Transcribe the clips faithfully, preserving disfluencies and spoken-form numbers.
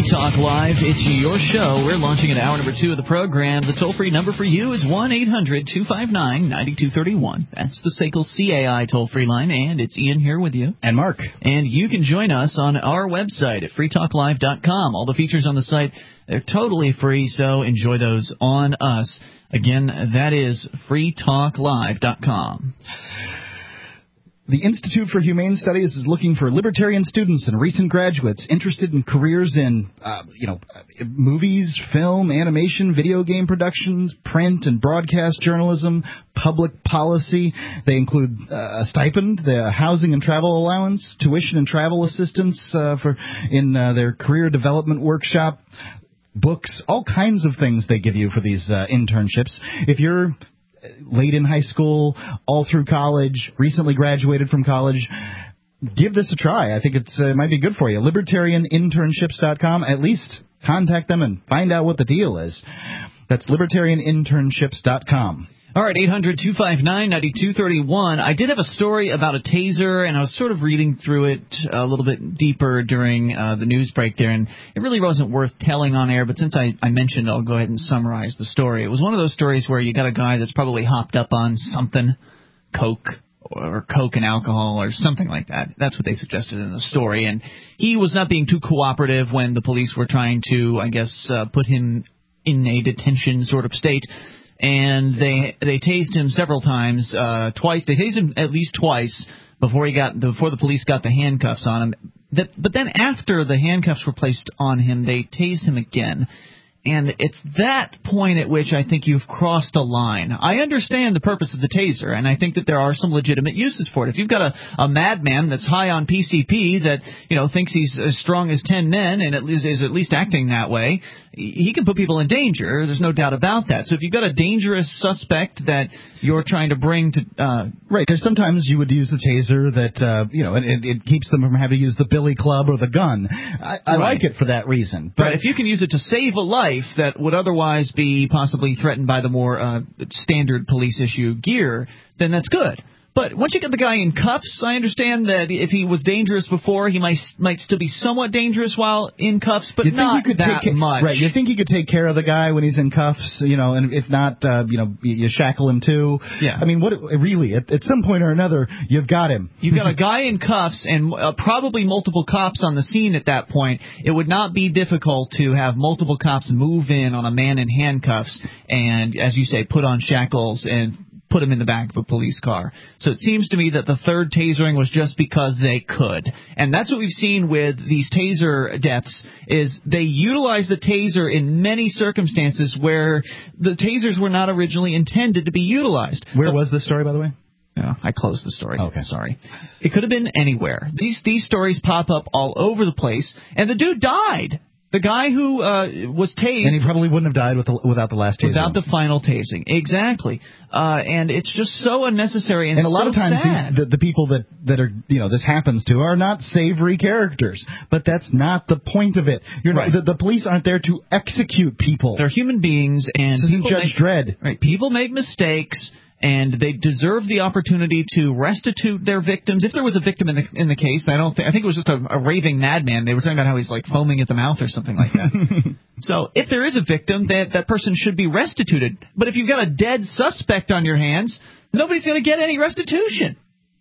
Free Talk Live. It's your show. We're launching into hour number two of the program. The toll-free number for you is one eight hundred two five nine nine two three one. That's the S A C L C A I toll-free line, and it's Ian here with you. And Mark. And you can join us on our website at free talk live dot com. All the features on the site, they're totally free, so enjoy those on us. Again, that is free talk live dot com. The Institute for Humane Studies is looking for libertarian students and recent graduates interested in careers in, uh, you know, movies, film, animation, video game productions, print and broadcast journalism, public policy. They include uh, a stipend, the housing and travel allowance, tuition and travel assistance uh, for in uh, their career development workshop, books, all kinds of things they give you for these uh, internships. If you're late in high school, all through college, recently graduated from college, give this a try. I think it's, uh, it might be good for you. libertarian internships dot com. At least contact them and find out what the deal is. That's libertarian internships dot com. All right, eight hundred two five nine nine two three one. I did have a story about a taser, and I was sort of reading through it a little bit deeper during uh, the news break there, and it really wasn't worth telling on air, but since I, I mentioned, I'll go ahead and summarize the story. It was one of those stories where you got a guy that's probably hopped up on something, coke, or coke and alcohol or something like that. That's what they suggested in the story, and he was not being too cooperative when the police were trying to, I guess, uh, put him in a detention sort of state. And they they tased him several times, uh, twice. They tased him at least twice before he got before the police got the handcuffs on him. That, but then after the handcuffs were placed on him, they tased him again. And it's that point at which I think you've crossed a line. I understand the purpose of the taser, and I think that there are some legitimate uses for it. If you've got a, a madman that's high on P C P that, you know, thinks he's as strong as ten men and at least is at least acting that way, he can put people in danger. There's no doubt about that. So if you've got a dangerous suspect that you're trying to bring to... Uh, right, there's sometimes you would use the taser that, uh, you know, it, it keeps them from having to use the billy club or the gun. I, I right. like it for that reason. But right, if you can use it to save a life that would otherwise be possibly threatened by the more uh, standard police issue gear, then that's good. But once you get the guy in cuffs, I understand that if he was dangerous before, he might might still be somewhat dangerous while in cuffs, but you think not you could that take, much. Right, you think you could take care of the guy when he's in cuffs, you know, and if not, uh, you know, you shackle him too. Yeah. I mean, what really, at, at some point or another, you've got him. You've got a guy in cuffs and uh, probably multiple cops on the scene at that point. It would not be difficult to have multiple cops move in on a man in handcuffs and, as you say, put on shackles and put him in the back of a police car. So it seems to me that the third tasering was just because they could. And that's what we've seen with these taser deaths, is they utilize the taser in many circumstances where the tasers were not originally intended to be utilized. Where but, was this story, by the way? Yeah, I closed the story. Okay. Sorry. It could have been anywhere. These these stories pop up all over the place, and the dude died. The guy who uh, was tased... And he probably wouldn't have died with the, without the last tasing. Without the final tasing. Exactly. Uh, and it's just so unnecessary and, and a lot so of times these, the, the people that, that are, you know, this happens to are not savory characters. But that's not the point of it. You're right. not, the, the police aren't there to execute people. They're human beings, and this isn't people Judge make, Dredd. Right. People make mistakes, and they deserve the opportunity to restitute their victims. If there was a victim in the in the case, I don't think I think it was just a, a raving madman. They were talking about how he's like foaming at the mouth or something like that. So if there is a victim, that that person should be restituted. But if you've got a dead suspect on your hands, nobody's going to get any restitution.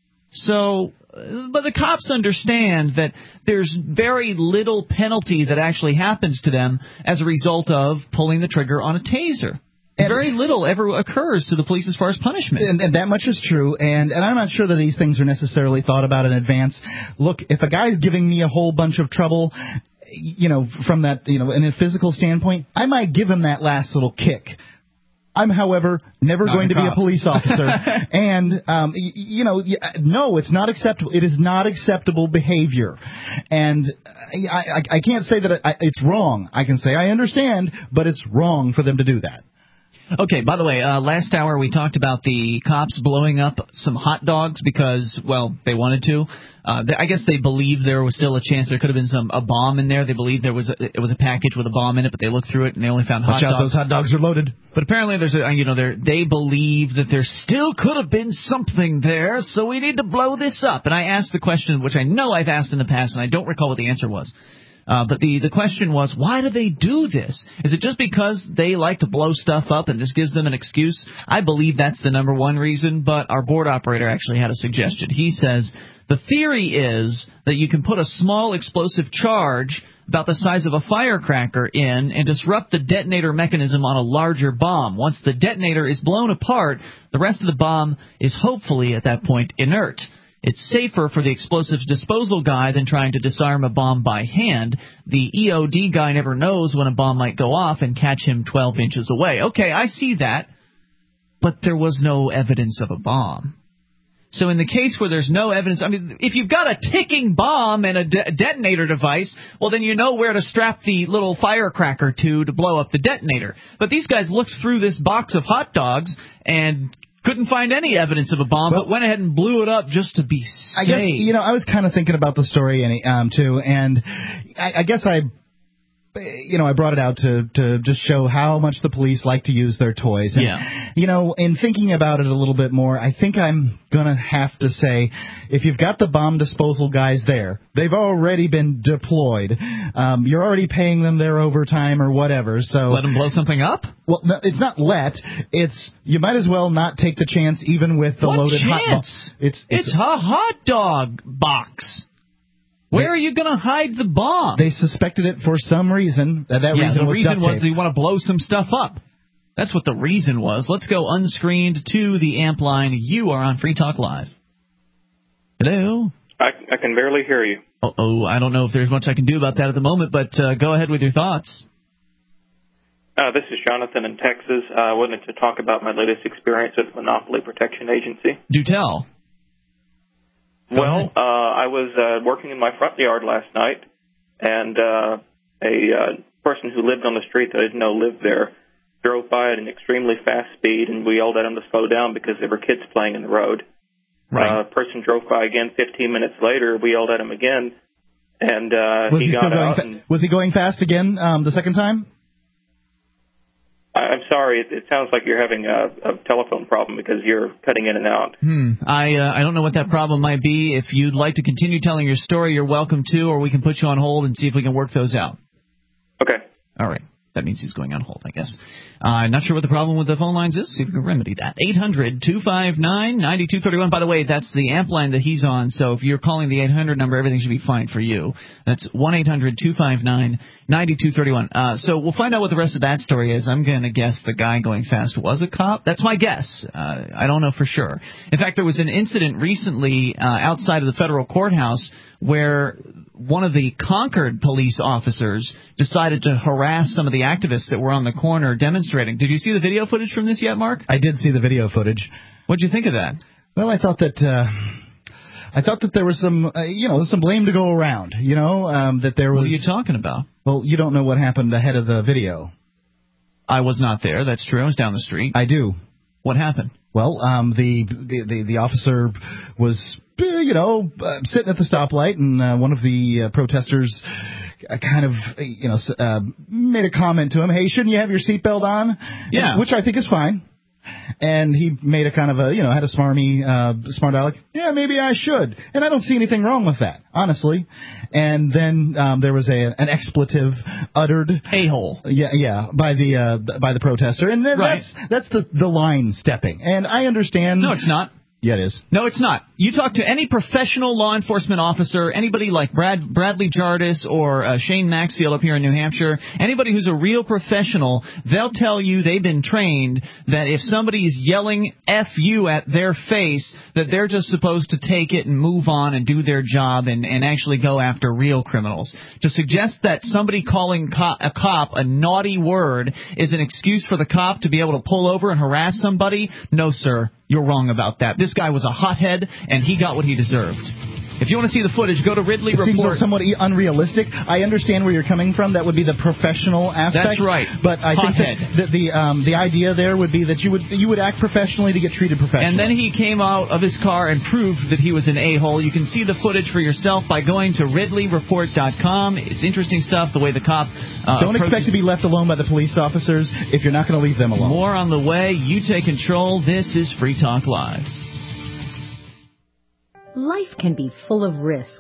So, but the cops understand that there's very little penalty that actually happens to them as a result of pulling the trigger on a taser. And very little ever occurs to the police as far as punishment. And, and that much is true, and, and I'm not sure that these things are necessarily thought about in advance. Look, if a guy's giving me a whole bunch of trouble, you know, from that, you know, in a physical standpoint, I might give him that last little kick. I'm, however, never not going to cop. be a police officer. and, um, y- you know, y- no, it's not acceptable. It is not acceptable behavior. And I, I, I can't say that I, it's wrong. I can say I understand, but it's wrong for them to do that. Okay, by the way, uh, last hour we talked about the cops blowing up some hot dogs because, well, they wanted to. Uh, they, I guess they believed there was still a chance there could have been some a bomb in there. They believed there was a, it was a package with a bomb in it, but they looked through it and they only found hot Watch dogs. Watch out, those hot dogs are loaded. But apparently there's a, you know, they believe that there still could have been something there, so we need to blow this up. And I asked the question, which I know I've asked in the past, and I don't recall what the answer was. Uh, but the, the question was, why do they do this? Is it just because they like to blow stuff up and this gives them an excuse? I believe that's the number one reason, but our board operator actually had a suggestion. He says the theory is that you can put a small explosive charge about the size of a firecracker in and disrupt the detonator mechanism on a larger bomb. Once the detonator is blown apart, the rest of the bomb is hopefully at that point inert. It's safer for the explosives disposal guy than trying to disarm a bomb by hand. The E O D guy never knows when a bomb might go off and catch him twelve inches away. Okay, I see that, but there was no evidence of a bomb. So in the case where there's no evidence, I mean, if you've got a ticking bomb and a de- detonator device, well, then you know where to strap the little firecracker to to blow up the detonator. But these guys looked through this box of hot dogs and couldn't find any evidence of a bomb, well, but went ahead and blew it up just to be safe. I guess, you know, I was kind of thinking about the story, um, too, and I, I guess I... You know, I brought it out to, to just show how much the police like to use their toys. And, yeah. you know, in thinking about it a little bit more, I think I'm going to have to say, if you've got the bomb disposal guys there, they've already been deployed. Um, you're already paying them their overtime or whatever. So let them blow something up? Well, no, it's not let. It's you might as well not take the chance even with the what loaded chance? hot bomb. It's, it's, it's a hot dog box. Where are you going to hide the bomb? They suspected it for some reason. That, that yeah, reason the was reason duct was tape. they want to blow some stuff up. That's what the reason was. Let's go unscreened to the amp line. You are on Free Talk Live. Hello? I, I can barely hear you. Oh, I don't know if there's much I can do about that at the moment, but uh, go ahead with your thoughts. Uh, this is Jonathan in Texas. Uh, I wanted to talk about my latest experience with Monopoly Protection Agency. Do tell. Well, uh, I was uh, working in my front yard last night, and uh, a uh, person who lived on the street that I didn't know lived there drove by at an extremely fast speed, and we yelled at him to slow down because there were kids playing in the road. Right. A uh, person drove by again fifteen minutes later. We yelled at him again, and uh, was he, he got still out. Going fa- and, was he going fast again um, the second time? I'm sorry, it, it sounds like you're having a, a telephone problem because you're cutting in and out. Hmm. I uh, I don't know what that problem might be. If you'd like to continue telling your story, you're welcome to, or we can put you on hold and see if we can work those out. Okay. All right. That means he's going on hold, I guess. Uh, not sure what the problem with the phone lines is. See if we can remedy that. eight hundred two five nine nine two three one. By the way, that's the amp line that he's on, so if you're calling the eight hundred number, everything should be fine for you. That's one eight hundred two five nine nine two three one. Uh, so we'll find out what the rest of that story is. I'm going to guess the guy going fast was a cop. That's my guess. Uh, I don't know for sure. In fact, there was an incident recently uh, outside of the federal courthouse where one of the Concord police officers decided to harass some of the activists that were on the corner demonstrating. Did you see the video footage from this yet, Mark? I did see the video footage. What'd you think of that? Well, I thought that uh, I thought that there was some, uh, you know, some blame to go around. You know, um, that there was. What are you talking about? Well, you don't know what happened ahead of the video. I was not there. That's true. I was down the street. I do. What happened? Well, um, the, the the the officer was, you know, uh, sitting at the stoplight, and uh, one of the uh, protesters uh, kind of, you know, uh, made a comment to him. Hey, shouldn't you have your seatbelt on? Yeah. And, which I think is fine. And he made a kind of a, you know, had a smarmy, uh, smart aleck. Yeah, maybe I should. And I don't see anything wrong with that, honestly. And then um, there was a an expletive uttered. A-hole. Yeah, yeah, by the uh, by the protester. And then right. that's that's the the line stepping. And I understand. No, it's not. Yeah, it is. No, it's not. You talk to any professional law enforcement officer, anybody like Brad Bradley Jardis or uh, Shane Maxfield up here in New Hampshire, anybody who's a real professional, they'll tell you they've been trained that if somebody is yelling F you at their face, that they're just supposed to take it and move on and do their job and, and actually go after real criminals. To suggest that somebody calling co- a cop a naughty word is an excuse for the cop to be able to pull over and harass somebody, no, sir. You're wrong about that. This guy was a hothead, and he got what he deserved. If you want to see the footage, go to Ridley it Report. It seems somewhat unrealistic. I understand where you're coming from. That would be the professional aspect. That's right. But I Hothead. think that the the, um, the idea there would be that you would you would act professionally to get treated professionally. And then he came out of his car and proved that he was an a-hole. You can see the footage for yourself by going to ridley report dot com. It's interesting stuff, the way the cop uh, Don't expect to be left alone by the police officers if you're not going to leave them alone. More on the way. You take control. This is Free Talk Live. Life can be full of risks.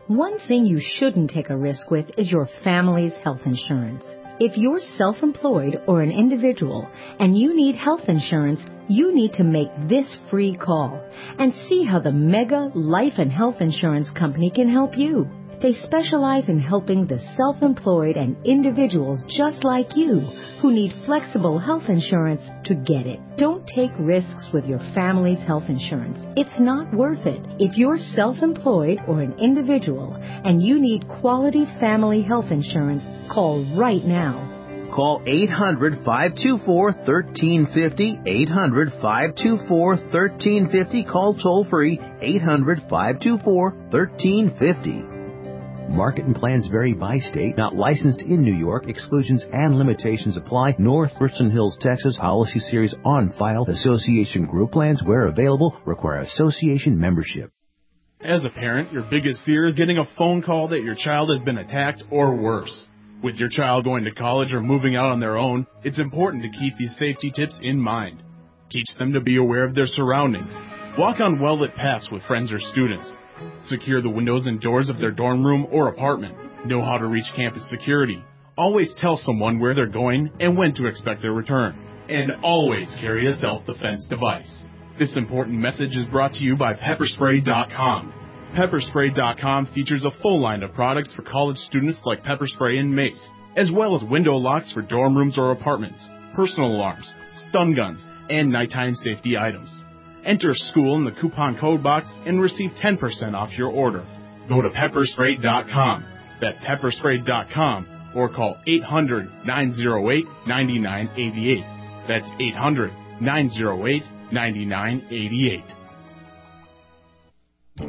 One thing you shouldn't take a risk with is your family's health insurance. If you're self-employed or an individual and you need health insurance, you need to make this free call and see how the Mega Life and Health Insurance Company can help you. They specialize in helping the self-employed and individuals just like you who need flexible health insurance to get it. Don't take risks with your family's health insurance. It's not worth it. If you're self-employed or an individual and you need quality family health insurance, call right now. Call eight hundred, five two four, one three five zero, eight hundred, five two four, one three five zero. Call toll-free, eight hundred, five two four, one three five zero. Market and plans vary by state. Not licensed in New York. Exclusions and limitations apply. North Richland Hills, Texas. Policy series on file. Association group plans, where available, require association membership. As a parent, your biggest fear is getting a phone call that your child has been attacked or worse. With your child going to college or moving out on their own, it's important to keep these safety tips in mind. Teach them to be aware of their surroundings. Walk on well-lit paths with friends or students. Secure the windows and doors of their dorm room or apartment. Know how to reach campus security. Always tell someone where they're going and when to expect their return. And always carry a self-defense device. This important message is brought to you by pepper spray dot com. pepper spray dot com features a full line of products for college students like pepper spray and mace, as well as window locks for dorm rooms or apartments, personal alarms, stun guns, and nighttime safety items. Enter school in the coupon code box and receive ten percent off your order. Go to pepper spray dot com. That's pepper spray dot com or call eight hundred, nine oh eight, nine nine eight eight. That's eight hundred, nine oh eight, nine nine eight eight.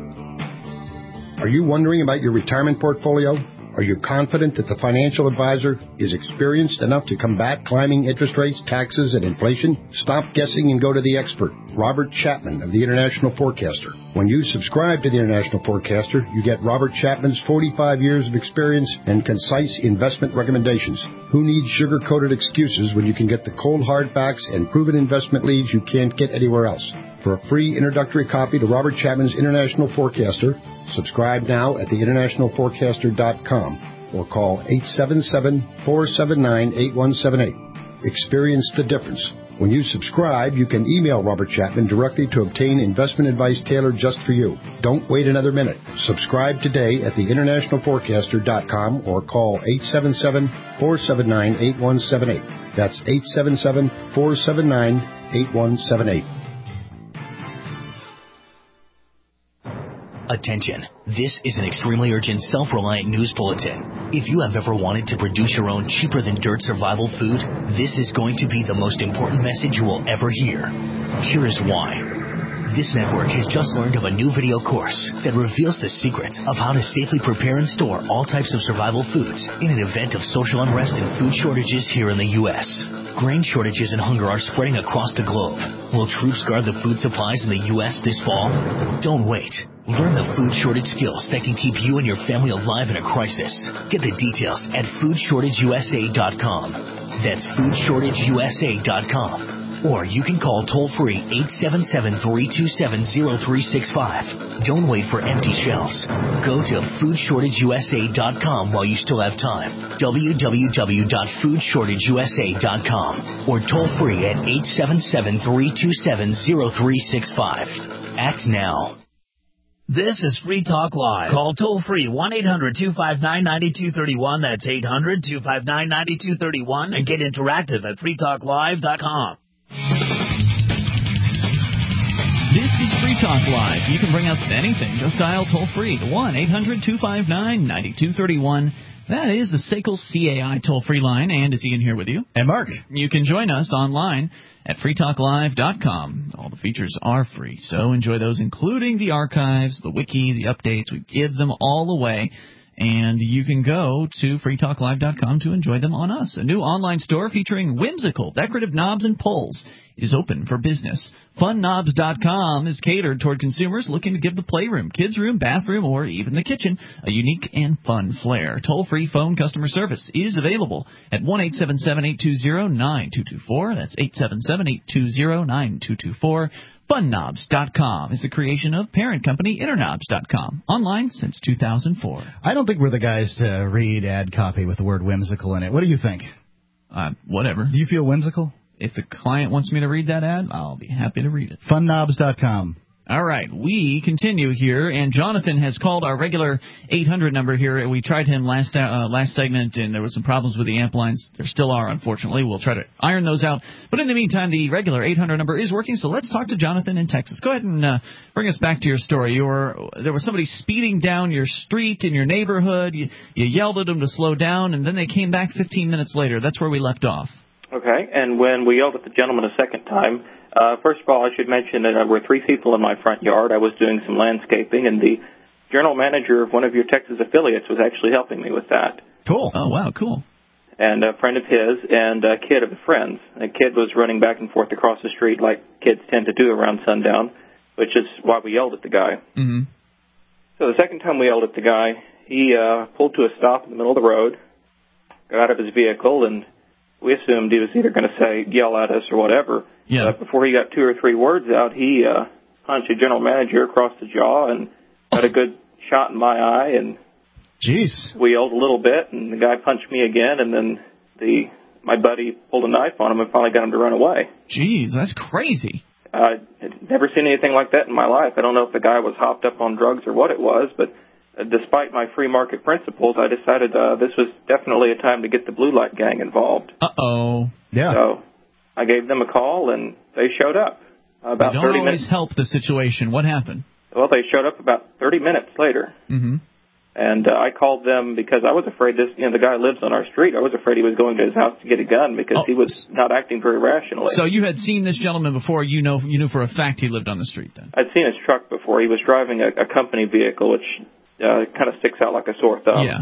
Are you wondering about your retirement portfolio? Are you confident that the financial advisor is experienced enough to combat climbing interest rates, taxes, and inflation? Stop guessing and go to the expert, Robert Chapman of the International Forecaster. When you subscribe to the International Forecaster, you get Robert Chapman's forty-five years of experience and concise investment recommendations. Who needs sugar-coated excuses when you can get the cold hard facts and proven investment leads you can't get anywhere else? For a free introductory copy to Robert Chapman's International Forecaster, subscribe now at the international forecaster dot com or call eight seven seven, four seven nine, eight one seven eight. Experience the difference. When you subscribe, you can email Robert Chapman directly to obtain investment advice tailored just for you. Don't wait another minute. Subscribe today at the international forecaster dot com or call eight seven seven, four seven nine, eight one seven eight. That's eight seven seven, four seven nine, eight one seven eight. Attention. This is an extremely urgent, self-reliant news bulletin. If you have ever wanted to produce your own cheaper-than-dirt survival food, this is going to be the most important message you will ever hear. Here is why. This network has just learned of a new video course that reveals the secret of how to safely prepare and store all types of survival foods in an event of social unrest and food shortages here in the U S Grain shortages and hunger are spreading across the globe. Will troops guard the food supplies in the U S this fall? Don't wait. Learn the food shortage skills that can keep you and your family alive in a crisis. Get the details at food shortage u s a dot com. That's food shortage u s a dot com. Or you can call toll-free eight seven seven, three two seven, zero three six five. Don't wait for empty shelves. Go to food shortage u s a dot com while you still have time. w w w dot food shortage u s a dot com. Or toll-free at eight seven seven, three two seven, zero three six five. Act now. This is Free Talk Live. Call toll-free one eight hundred, two five nine, nine two three one. That's eight hundred, two five nine, nine two three one. And get interactive at free talk live dot com. This is Free Talk Live. You can bring up anything. Just dial toll-free to one eight hundred, two five nine, nine two three one. That is the S A C L C A I toll-free line. And is Ian here with you? And Mark. You can join us online at free talk live dot com. All the features are free, so enjoy those, including the archives, the wiki, the updates. We give them all away. And you can go to free talk live dot com to enjoy them on us. A new online store featuring whimsical decorative knobs and pulls. is open for business. Fun Knobs dot com is catered toward consumers looking to give the playroom, kids' room, bathroom, or even the kitchen a unique and fun flair. Toll-free phone customer service is available at one eight seven seven, eight two zero, nine two two four. That's eight seven seven, eight two zero, nine two two four. Fun Knobs dot com is the creation of parent company Internobs dot com. Online since two thousand four. I don't think we're the guys to read ad copy with the word whimsical in it. What do you think? Uh, whatever. Do you feel whimsical? If the client wants me to read that ad, I'll be happy to read it. Fun Knobs dot com. All right, we continue here, and Jonathan has called our regular eight hundred number here. We tried him last uh, last segment, and there were some problems with the amp lines. There still are, unfortunately. We'll try to iron those out. But in the meantime, the regular eight hundred number is working, so let's talk to Jonathan in Texas. Go ahead and uh, bring us back to your story. You were, there was somebody speeding down your street in your neighborhood. You, you yelled at them to slow down, and then they came back fifteen minutes later. That's where we left off. Okay, and when we yelled at the gentleman a second time, uh, first of all, I should mention that there were three people in my front yard. I was doing some landscaping, and the general manager of one of your Texas affiliates was actually helping me with that. Cool. Oh, wow, cool. And a friend of his and a kid of a friend's. A kid was running back and forth across the street like kids tend to do around sundown, which is why we yelled at the guy. Mm-hmm. So the second time we yelled at the guy, he uh, pulled to a stop in the middle of the road, got out of his vehicle, and we assumed he was either going to say, yell at us or whatever. Yeah. But before he got two or three words out, he uh, punched the general manager across the jaw and got a good shot in my eye. And jeez, we yelled a little bit, and the guy punched me again, and then the my buddy pulled a knife on him and finally got him to run away. Jeez, that's crazy. I had never seen anything like that in my life. I don't know if the guy was hopped up on drugs or what it was, but uh, despite my free market principles, I decided uh, this was definitely a time to get the Blue Light Gang involved. Uh-oh. Yeah. So I gave them a call, and they showed up. Uh, about they don't thirty always minutes. help the situation. What happened? Well, they showed up about thirty minutes later. Mm-hmm. And uh, I called them because I was afraid this, you know, the guy lives on our street. I was afraid he was going to his house to get a gun because oh. he was not acting very rationally. So you had seen this gentleman before. You know, you knew for a fact he lived on the street then. I'd seen his truck before. He was driving a, a company vehicle, which uh, kind of sticks out like a sore thumb. Yeah.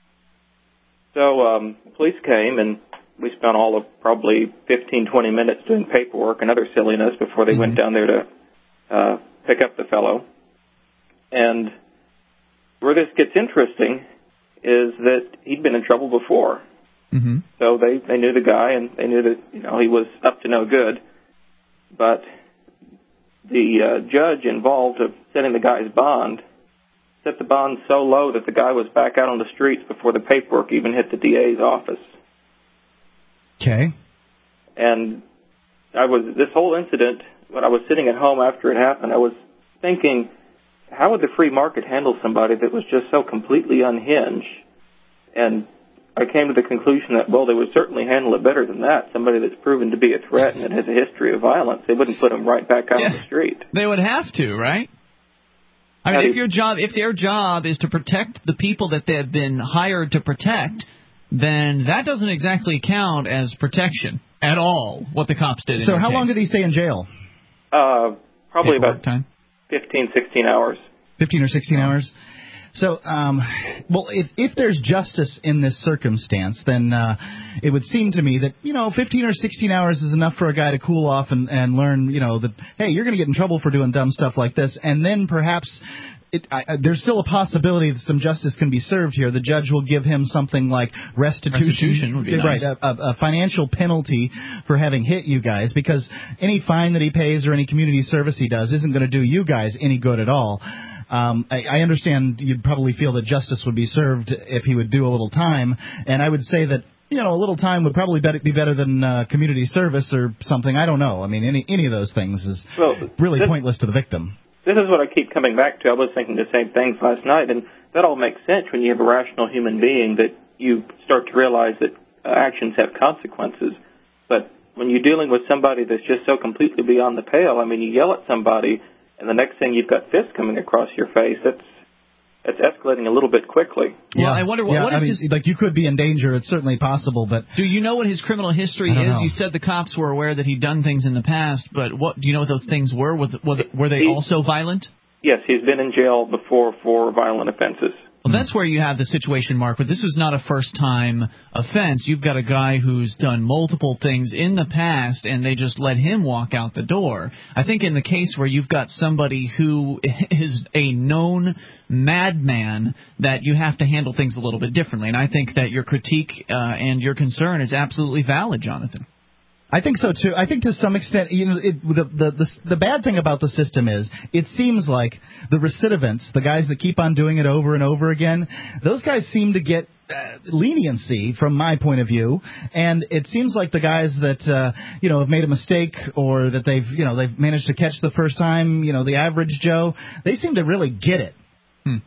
So um, the police came, and we spent all of probably fifteen, twenty minutes doing paperwork and other silliness before they mm-hmm. went down there to uh, pick up the fellow. And where this gets interesting is that he'd been in trouble before. Mm-hmm. So they, they knew the guy, and they knew that, you know, he was up to no good. But the uh, judge involved of setting the guy's bond set the bond so low that the guy was back out on the streets before the paperwork even hit the D A's office. Okay. And I was, this whole incident, when I was sitting at home after it happened, I was thinking, how would the free market handle somebody that was just so completely unhinged? And I came to the conclusion that, well, they would certainly handle it better than that. Somebody that's proven to be a threat and that has a history of violence, they wouldn't put him right back out yeah. on the street. They would have to, right? I mean, if your job, if their job is to protect the people that they have been hired to protect, then that doesn't exactly count as protection at all, what the cops did. So in how case. long did he stay in jail? Uh, probably Paperwork about time. fifteen, sixteen hours. fifteen or sixteen hours? So, um, well, if if there's justice in this circumstance, then uh, it would seem to me that, you know, fifteen or sixteen hours is enough for a guy to cool off and, and learn, you know, that, hey, you're going to get in trouble for doing dumb stuff like this. And then perhaps it, I, there's still a possibility that some justice can be served here. The judge will give him something like restitution. Restitution would be nice. Right, a, a, a financial penalty for having hit you guys, because any fine that he pays or any community service he does isn't going to do you guys any good at all. Um, I, I understand you'd probably feel that justice would be served if he would do a little time, and I would say that, you know, a little time would probably be better than uh, community service or something. I don't know. I mean, any any of those things is well, really this, pointless to the victim. This is what I keep coming back to. I was thinking the same things last night, and that all makes sense when you have a rational human being, that you start to realize that uh, actions have consequences. But when you're dealing with somebody that's just so completely beyond the pale, I mean, you yell at somebody, and the next thing you've got fists coming across your face. That's that's escalating a little bit quickly. Well, I wonder what, yeah, what I is mean, his... like, you could be in danger. It's certainly possible, but do you know what his criminal history is? Know. You said the cops were aware that he'd done things in the past, but what do you know what those things were? Were, were, were they he, also violent? Yes, he's been in jail before for violent offenses. Well, that's where you have the situation, Mark, but this was not a first-time offense. You've got a guy who's done multiple things in the past, and they just let him walk out the door. I think in the case where you've got somebody who is a known madman, that you have to handle things a little bit differently. And I think that your critique uh, and your concern is absolutely valid, Jonathan. I think so too. I think to some extent, you know, it, the, the the the bad thing about the system is it seems like the recidivants, the guys that keep on doing it over and over again, those guys seem to get uh, leniency from my point of view, and it seems like the guys that uh, you know have made a mistake or that they've you know they've managed to catch the first time, you know, the average Joe, they seem to really get it. Hmm.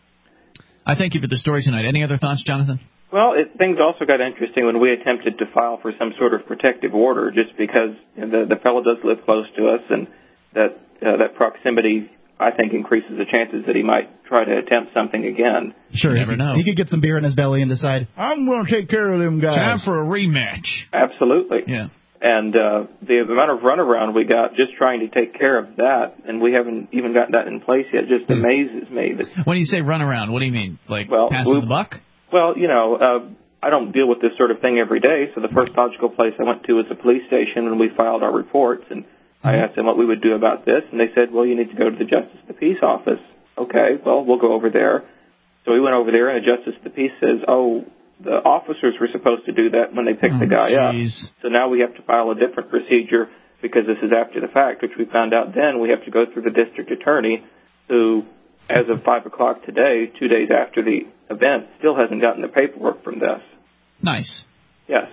I thank you for the story tonight. Any other thoughts, Jonathan? Well, it, things also got interesting when we attempted to file for some sort of protective order, just because you know, the the fellow does live close to us, and that uh, that proximity, I think, increases the chances that he might try to attempt something again. Sure, you never he, know. He could get some beer in his belly and decide, I'm going to take care of them guys. Time for a rematch. Absolutely. Yeah. And uh, the amount of runaround we got just trying to take care of that, and we haven't even got that in place yet, just amazes me. That, when you say runaround, what do you mean? Like well, passing we, the buck? Well, you know, uh, I don't deal with this sort of thing every day, so the first logical place I went to was the police station when we filed our reports, and I asked them what we would do about this, and they said, well, you need to go to the Justice of the Peace office. Okay, well, we'll go over there. So we went over there, and the Justice of the Peace says, oh, the officers were supposed to do that when they picked oh, the guy geez. up. So now we have to file a different procedure because this is after the fact, which we found out then we have to go through the district attorney who, as of five o'clock today, two days after the event, still hasn't gotten the paperwork from this. Nice. Yes.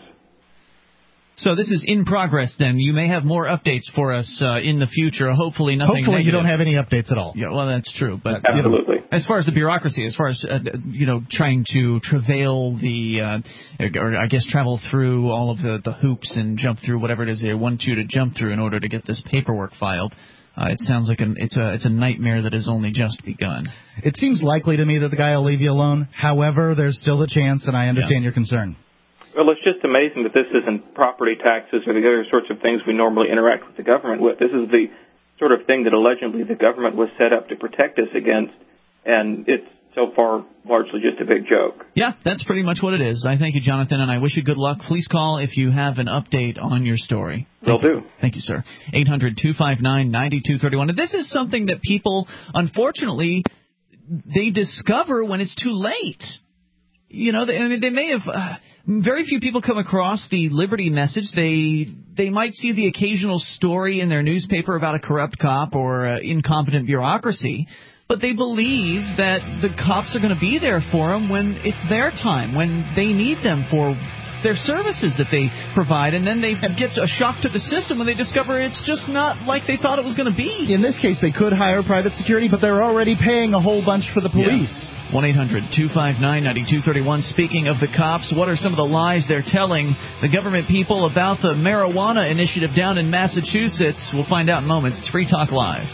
So this is in progress, then. You may have more updates for us uh, in the future. Hopefully nothing Hopefully negative. you don't have any updates at all. Yeah, well, that's true. But Absolutely. You know, as far as the bureaucracy, as far as, uh, you know, trying to travail the, uh, or I guess travel through all of the, the hoops and jump through whatever it is they want you to jump through in order to get this paperwork filed, uh, it sounds like an, it's a it's a nightmare that has only just begun. It seems likely to me that the guy will leave you alone. However, there's still a chance, and I understand yeah. your concern. Well, it's just amazing that this isn't property taxes or the other sorts of things we normally interact with the government with. This is the sort of thing that allegedly the government was set up to protect us against, and it's so far largely just a big joke. Yeah, that's pretty much what it is. I thank you, Jonathan, and I wish you good luck. Please call if you have an update on your story. Will do. Thank you, sir. eight hundred two five nine nine two three one. And this is something that people, unfortunately, they discover when it's too late. You know, they, I mean, they may have. Uh, very few people come across the Liberty message. They they might see the occasional story in their newspaper about a corrupt cop or uh, incompetent bureaucracy, but they believe that the cops are going to be there for them when it's their time, when they need them for their services that they provide, and then they get a shock to the system when they discover it's just not like they thought it was going to be. In this case, they could hire private security, but they're already paying a whole bunch for the police. Yeah. one eight hundred two five nine nine two three one. Speaking of the cops, what are some of the lies they're telling the government people about the marijuana initiative down in Massachusetts? We'll find out in moments. It's Free Talk Live.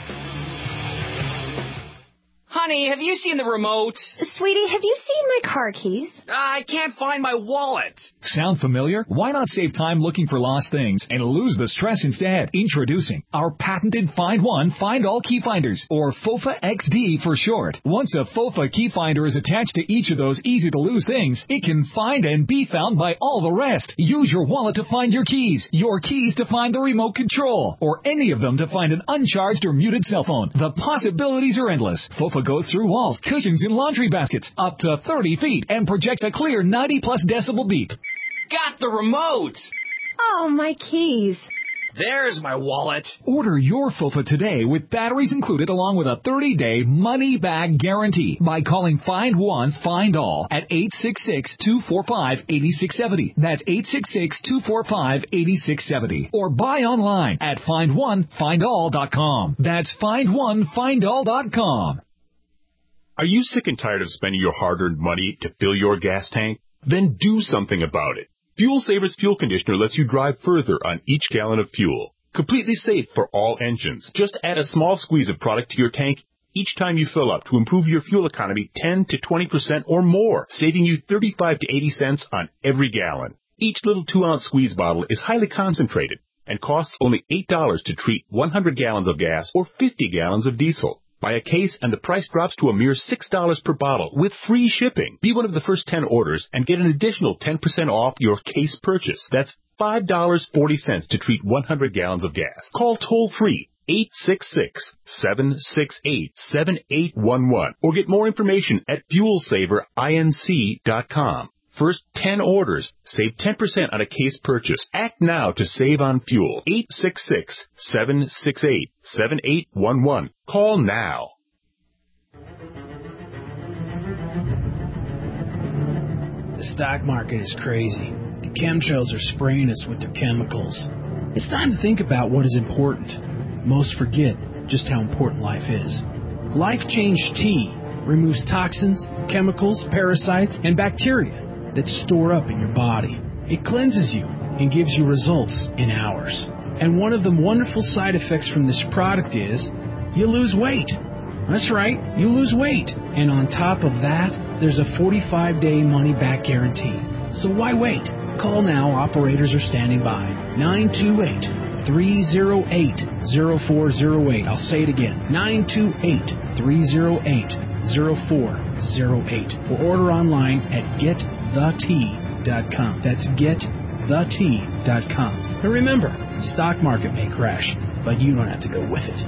Honey, have you seen the remote? Sweetie, have you seen my car keys? I can't find my wallet. Sound familiar? Why not save time looking for lost things and lose the stress instead? Introducing our patented Find One, Find All Key Finders, or FOFA X D for short. Once a FOFA key finder is attached to each of those easy-to-lose things, it can find and be found by all the rest. Use your wallet to find your keys, your keys to find the remote control, or any of them to find an uncharged or muted cell phone. The possibilities are endless. FOFA goes through walls, cushions, and laundry baskets up to thirty feet and projects a clear ninety plus decibel beep. Got the remote! Oh, my keys. There's my wallet. Order your FOFA today with batteries included along with a thirty day money-back guarantee by calling Find One, Find All at eight six six, two four five, eight six seven zero. That's eight six six, two four five, eight six seven zero. Or buy online at find one find all dot com. That's find one find all dot com. Are you sick and tired of spending your hard-earned money to fill your gas tank? Then do something about it. Fuel Savers Fuel Conditioner lets you drive further on each gallon of fuel. Completely safe for all engines. Just add a small squeeze of product to your tank each time you fill up to improve your fuel economy ten to twenty percent or more, saving you thirty-five to eighty cents on every gallon. Each little two ounce squeeze bottle is highly concentrated and costs only eight dollars to treat one hundred gallons of gas or fifty gallons of diesel. Buy a case and the price drops to a mere six dollars per bottle with free shipping. Be one of the first ten orders and get an additional ten percent off your case purchase. That's five dollars and forty cents to treat one hundred gallons of gas. Call toll-free eight six six, seven six eight, seven eight one one or get more information at fuel saver inc dot com. First ten orders, save ten percent on a case purchase. Act now to save on fuel. eight six six, seven six eight, seven eight one one. Call now. The stock market is crazy. The chemtrails are spraying us with their chemicals. It's time to think about what is important. Most forget just how important life is. Life Change Tea removes toxins, chemicals, parasites, and bacteria that store up in your body. It cleanses you and gives you results in hours. And one of the wonderful side effects from this product is you lose weight. That's right, you lose weight. And on top of that, there's a forty-five day money-back guarantee. So why wait? Call now. Operators are standing by. nine two eight, three oh eight, oh four oh eight. I'll say it again. nine two eight, three oh eight, oh four oh eight. Or order online at get the tea dot com. That's get the tea dot com. And remember, the stock market may crash, but you don't have to go with it.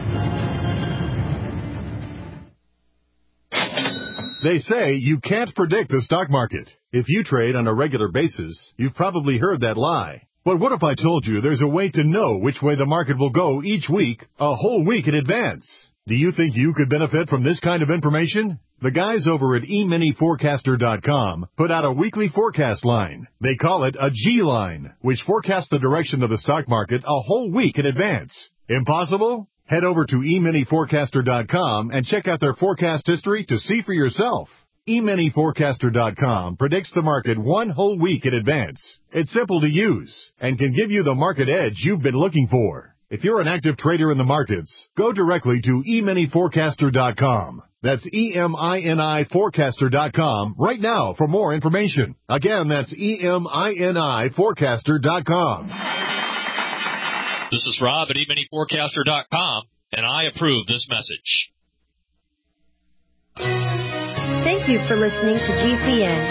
They say you can't predict the stock market. If you trade on a regular basis, you've probably heard that lie. But what if I told you there's a way to know which way the market will go each week, a whole week in advance? Do you think you could benefit from this kind of information? The guys over at e mini forecaster dot com put out a weekly forecast line. They call it a G-line, which forecasts the direction of the stock market a whole week in advance. Impossible? Head over to e mini forecaster dot com and check out their forecast history to see for yourself. e mini forecaster dot com predicts the market one whole week in advance. It's simple to use and can give you the market edge you've been looking for. If you're an active trader in the markets, go directly to e mini forecaster dot com. That's E M I N I forecaster dot com right now for more information. Again, that's E M I N I forecaster dot com. This is Rob at e mini forecaster dot com, and I approve this message. Thank you for listening to G C N.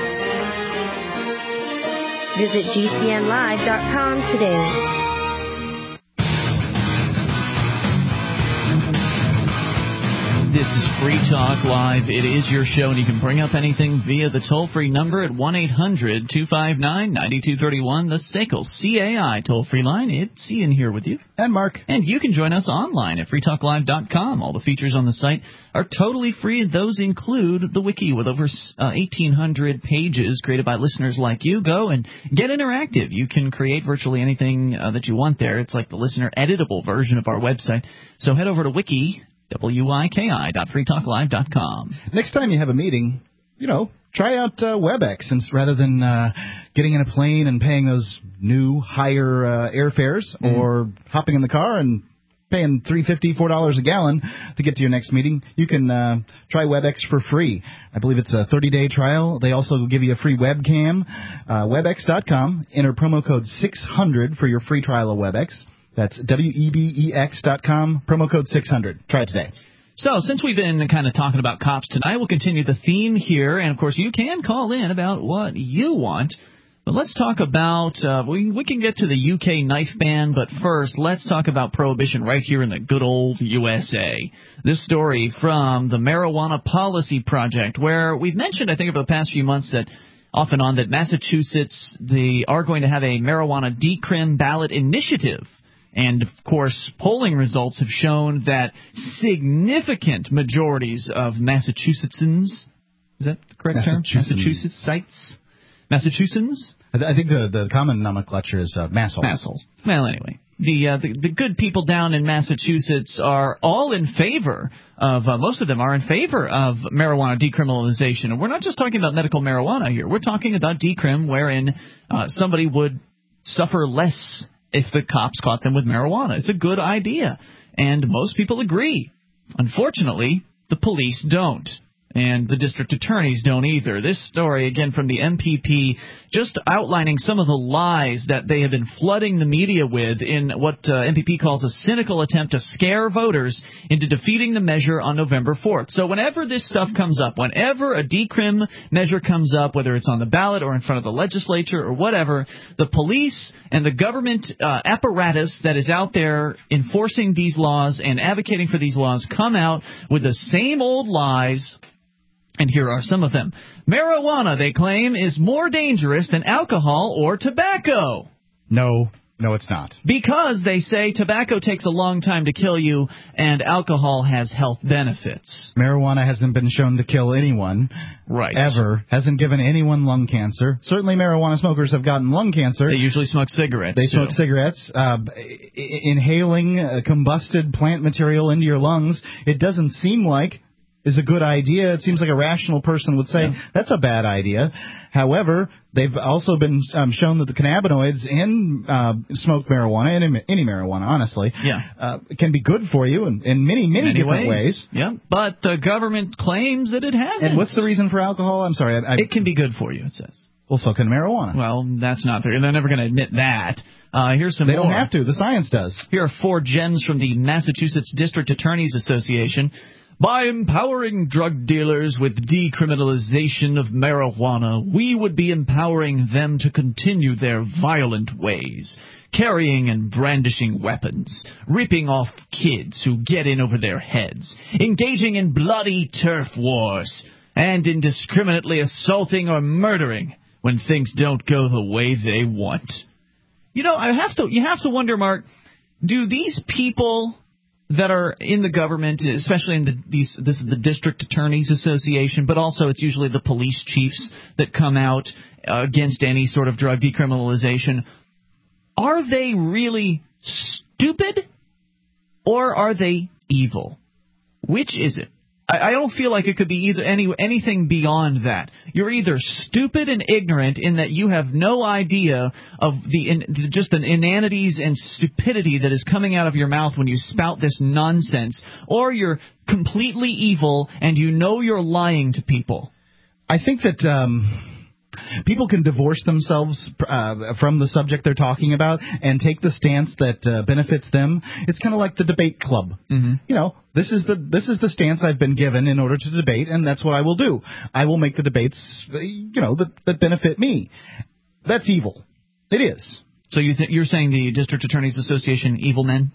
Visit G C N live dot com today. This is Free Talk Live. It is your show, and you can bring up anything via the toll-free number at one eight hundred two five nine nine two three one, the S A C L C A I toll-free line. It's Ian here with you. And Mark. And you can join us online at free talk live dot com. All the features on the site are totally free, and those include the wiki with over uh, eighteen hundred pages created by listeners like you. Go and get interactive. You can create virtually anything uh, that you want there. It's like the listener editable version of our website. So head over to wiki. W I K I dot free talk live dot com. Next time you have a meeting, you know, try out uh, WebEx and, rather than uh, getting in a plane and paying those new higher uh, airfares, mm-hmm. or hopping in the car and paying three dollars and fifty-four cents a gallon to get to your next meeting. You can uh, try WebEx for free. I believe it's a thirty day trial. They also give you a free webcam. Uh, WebEx dot com. Enter promo code six hundred for your free trial of WebEx. That's W E B E X dot com, promo code six hundred. Try it today. So, since we've been kind of talking about cops tonight, we'll continue the theme here. And, of course, you can call in about what you want. But let's talk about, uh, we, we can get to the U K knife ban, but first, let's talk about prohibition right here in the good old U S A. This story from the Marijuana Policy Project, where we've mentioned, I think, over the past few months that off and on that Massachusetts, they are going to have a marijuana decrim ballot initiative. And, of course, polling results have shown that significant majorities of Massachusettsans, is that the correct term? Massachusettsites? Massachusettsans? I, th- I think the, the common nomenclature is uh, massholes. Massholes. Well, anyway, the, uh, the the good people down in Massachusetts are all in favor of, uh, most of them are in favor of marijuana decriminalization. And we're not just talking about medical marijuana here. We're talking about decrim wherein uh, somebody would suffer less if the cops caught them with marijuana. It's a good idea, and most people agree. Unfortunately, the police don't. And the district attorneys don't either. This story, again, from the M P P, just outlining some of the lies that they have been flooding the media with in what uh, M P P calls a cynical attempt to scare voters into defeating the measure on November fourth. So whenever this stuff comes up, whenever a decrim measure comes up, whether it's on the ballot or in front of the legislature or whatever, the police and the government uh, apparatus that is out there enforcing these laws and advocating for these laws come out with the same old lies. And here are some of them. Marijuana, they claim, is more dangerous than alcohol or tobacco. No, no, it's not. Because they say tobacco takes a long time to kill you and alcohol has health benefits. Marijuana hasn't been shown to kill anyone. Right. Ever. Hasn't given anyone lung cancer. Certainly marijuana smokers have gotten lung cancer. They usually smoke cigarettes, They too. smoke cigarettes. Uh, I- inhaling uh, combusted plant material into your lungs, it doesn't seem like is a good idea. It seems like a rational person would say, yeah. That's a bad idea. However, they've also been um, shown that the cannabinoids in uh, smoked marijuana, any, any marijuana, honestly, yeah. uh, can be good for you in, in many, many, many different ways. ways. Yeah, but the government claims that it hasn't. And what's the reason for alcohol? I'm sorry. I, I, it can be good for you, it says. Well, so can marijuana. Well, that's not there. They're never going to admit that. Uh, here's some They more. don't have to. The science does. Here are four gems from the Massachusetts District Attorneys Association. By empowering drug dealers with decriminalization of marijuana, we would be empowering them to continue their violent ways, carrying and brandishing weapons, ripping off kids who get in over their heads, engaging in bloody turf wars, and indiscriminately assaulting or murdering when things don't go the way they want. You know, I have to. You have to wonder, Mark, do these people that are in the government, especially in the, these, this is the District Attorneys Association, but also it's usually the police chiefs that come out uh, against any sort of drug decriminalization, are they really stupid or are they evil? Which is it? I don't feel like it could be either any anything beyond that. You're either stupid and ignorant in that you have no idea of the in, just the inanities and stupidity that is coming out of your mouth when you spout this nonsense, or you're completely evil and you know you're lying to people. I think that um people can divorce themselves uh, from the subject they're talking about and take the stance that uh, benefits them. It's kind of like the debate club. Mm-hmm. You know, this is the this is the stance I've been given in order to debate, and that's what I will do. I will make the debates, you know, that, that benefit me. That's evil. It is. So you th- you're saying the District Attorneys Association evil men?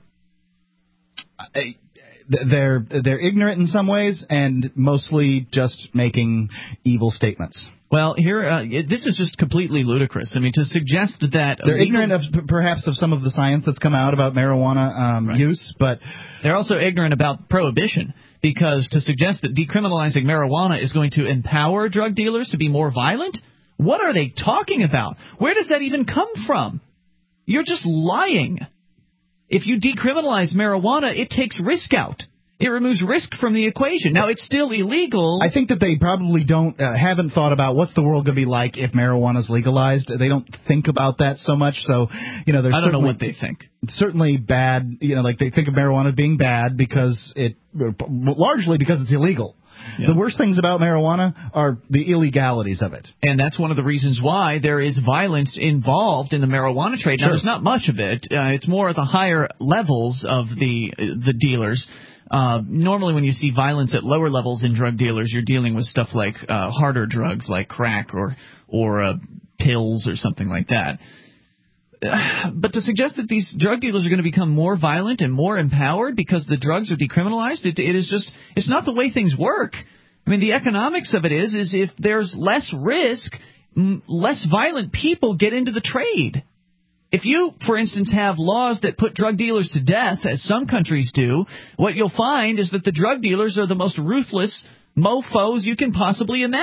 I, they're they're ignorant in some ways, and mostly just making evil statements. Well, here, uh, it, this is just completely ludicrous. I mean, to suggest that... They're legal... ignorant of p- perhaps of some of the science that's come out about marijuana um, right. use, but... They're also ignorant about prohibition, because to suggest that decriminalizing marijuana is going to empower drug dealers to be more violent? What are they talking about? Where does that even come from? You're just lying. If you decriminalize marijuana, it takes risk out. It removes risk from the equation. Now, it's still illegal. I think that they probably don't, uh, haven't thought about what's the world going to be like if marijuana's legalized. They don't think about that so much. So, you know, there's I don't know what they think. Certainly bad, you know, like they think of marijuana being bad because it, largely because it's illegal. Yeah. The worst things about marijuana are the illegalities of it. And that's one of the reasons why there is violence involved in the marijuana trade. Now, sure. There's not much of it. Uh, it's more at the higher levels of the the dealers. Uh, normally when you see violence at lower levels in drug dealers, you're dealing with stuff like uh, harder drugs like crack or, or uh, pills or something like that. Uh, but to suggest that these drug dealers are going to become more violent and more empowered because the drugs are decriminalized, it, it is just, it's not the way things work. I mean, the economics of it is, is if there's less risk, m- less violent people get into the trade. If you, for instance, have laws that put drug dealers to death, as some countries do, what you'll find is that the drug dealers are the most ruthless mofos you can possibly imagine.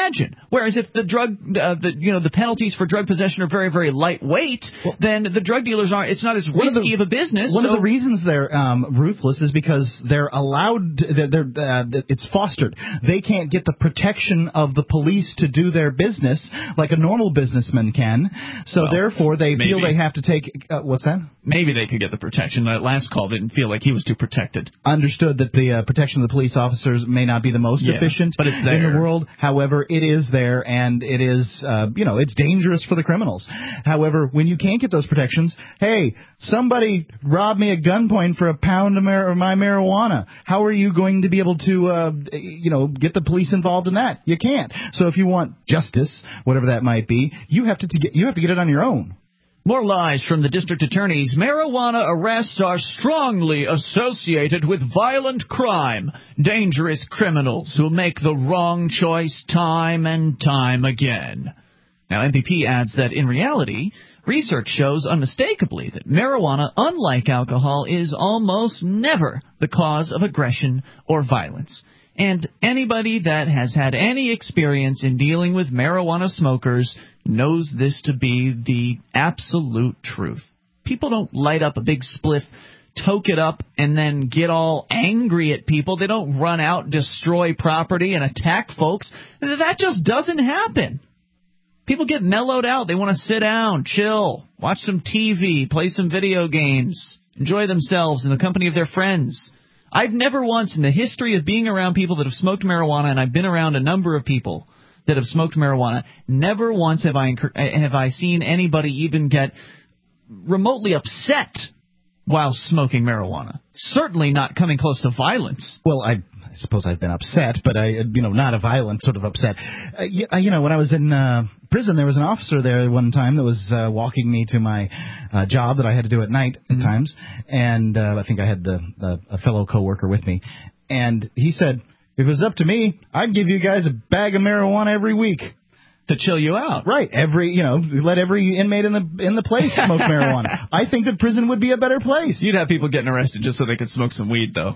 Whereas if the drug, uh, the you know, the penalties for drug possession are very, very lightweight, well, then the drug dealers aren't. It's not as risky of, the, of a business. One so. of the reasons they're um, ruthless is because they're allowed. To, they're, they're, uh, it's fostered. They can't get the protection of the police to do their business like a normal businessman can. So well, therefore, they maybe. feel they have to take. Uh, what's that? Maybe they could get the protection. That last call didn't feel like he was too protected. Understood that the uh, protection of the police officers may not be the most yeah, efficient but it's there. in the world. However, it is there, and it is, uh, you know, it's dangerous for the criminals. However, when you can't get those protections, hey, somebody robbed me at gunpoint for a pound of mar- my marijuana. How are you going to be able to, uh, you know, get the police involved in that? You can't. So if you want justice, whatever that might be, you have to, to get you have to get it on your own. More lies from the district attorneys. Marijuana arrests are strongly associated with violent crime. Dangerous criminals who make the wrong choice time and time again. Now, M P P adds that in reality, research shows unmistakably that marijuana, unlike alcohol, is almost never the cause of aggression or violence. And anybody that has had any experience in dealing with marijuana smokers knows this to be the absolute truth. People don't light up a big spliff, toke it up, and then get all angry at people. They don't run out, destroy property, and attack folks. That just doesn't happen. People get mellowed out. They want to sit down, chill, watch some T V, play some video games, enjoy themselves in the company of their friends. I've never once in the history of being around people that have smoked marijuana, and I've been around a number of people that have smoked marijuana, never once have I have I seen anybody even get remotely upset while smoking marijuana. Certainly not coming close to violence. Well, I, I suppose I've been upset, but I, you know, not a violent sort of upset. Uh, you, you know, when I was in uh, prison, there was an officer there one time that was uh, walking me to my uh, job that I had to do at night at mm-hmm. times, and uh, I think I had the uh, a fellow coworker with me, and he said, if it was up to me, I'd give you guys a bag of marijuana every week. To chill you out. Right. Every, you know, let every inmate in the in the place smoke marijuana. I think that prison would be a better place. You'd have people getting arrested just so they could smoke some weed, though.